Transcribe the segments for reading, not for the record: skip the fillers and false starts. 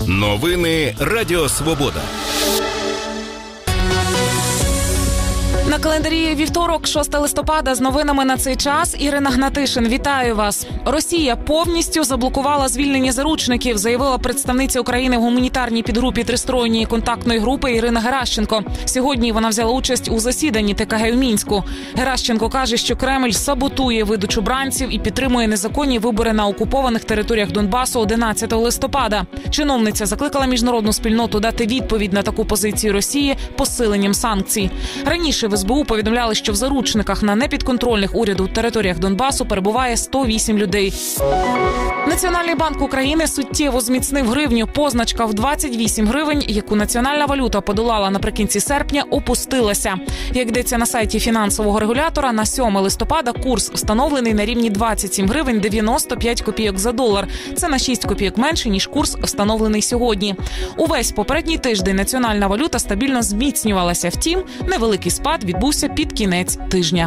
Новини Радіо Свобода. На календарі вівторок, 6 листопада, з новинами на цей час. Ірина Гнатишин, вітаю вас. Росія повністю заблокувала звільнення заручників, заявила представниця України в гуманітарній підгрупі тристроєнної контактної групи Ірина Геращенко. Сьогодні вона взяла участь у засіданні ТКГ у Мінську. Геращенко каже, що Кремль саботує видачу бранців і підтримує незаконні вибори на окупованих територіях Донбасу 11 листопада. Чиновниця закликала міжнародну спільноту дати відповідь на таку позицію Росії посиленням санкцій. Раніше в СБУ повідомляли, що в заручниках на непідконтрольних уряду територіях Донбасу перебуває 108 людей. Національний банк України суттєво зміцнив гривню. Позначка в 28 гривень, яку національна валюта подолала наприкінці серпня, опустилася. Як йдеться на сайті фінансового регулятора, на 7 листопада курс встановлений на рівні 27 гривень 95 копійок за долар. Це на 6 копійок менше, ніж курс встановлений сьогодні. Увесь попередній тиждень національна валюта стабільно зміцнювалася. Втім, невеликий спад відбувся під кінець тижня.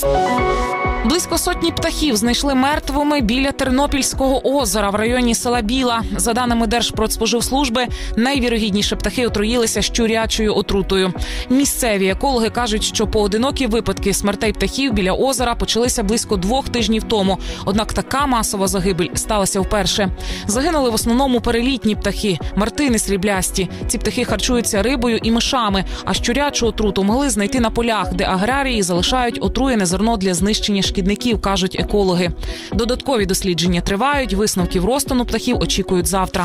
Близько сотні птахів знайшли мертвими біля Тернопільського озера в районі села Біла. За даними Держпродспоживслужби, найвірогідніше птахи отруїлися щурячою отрутою. Місцеві екологи кажуть, що поодинокі випадки смертей птахів біля озера почалися близько 2 тижнів тому. Однак така масова загибель сталася вперше. Загинули в основному перелітні птахи – мартини сріблясті. Ці птахи харчуються рибою і мишами, а щурячу отруту могли знайти на полях, де аграрії залишають отруєне зерно для знищення шкідників, кажуть екологи. Додаткові дослідження тривають, висновків розтину птахів очікують завтра.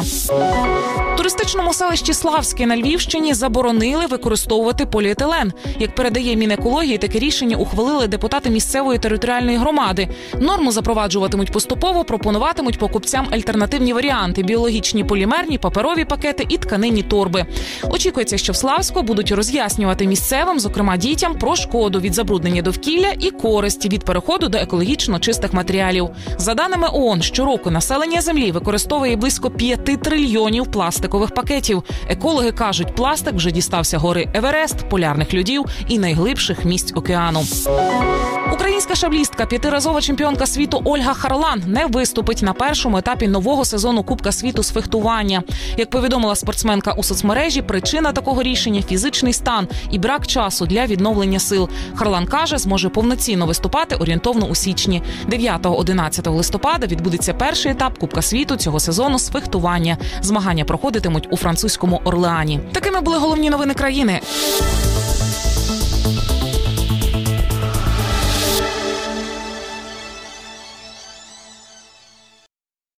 В туристичному селищі Славське на Львівщині заборонили використовувати поліетилен. Як передає Мінекології, таке рішення ухвалили депутати місцевої територіальної громади. Норму запроваджуватимуть поступово, пропонуватимуть покупцям альтернативні варіанти – біологічні полімерні, паперові пакети і тканинні торби. Очікується, що в Славську будуть роз'яснювати місцевим, зокрема дітям, про шкоду від забруднення довкілля і користь від переходу до екологічно чистих матеріалів. За даними ООН, щороку населення Землі використовує близько 5 трильйонів пластикових пакетів. Екологи кажуть, пластик вже дістався гори Еверест, полярних льодів і найглибших місць океану. Українська шаблістка, 5-разова чемпіонка світу Ольга Харлан не виступить на першому етапі нового сезону Кубка світу з фехтування. Як повідомила спортсменка у соцмережі, причина такого рішення – фізичний стан і брак часу для відновлення сил. Харлан каже, зможе повноцінно виступати орієнтовно у січні. 9-11 листопада відбудеться перший етап Кубка світу цього сезону з фехтування. Змагання проходитимуть у французькому Орлеані. Такими були головні новини країни.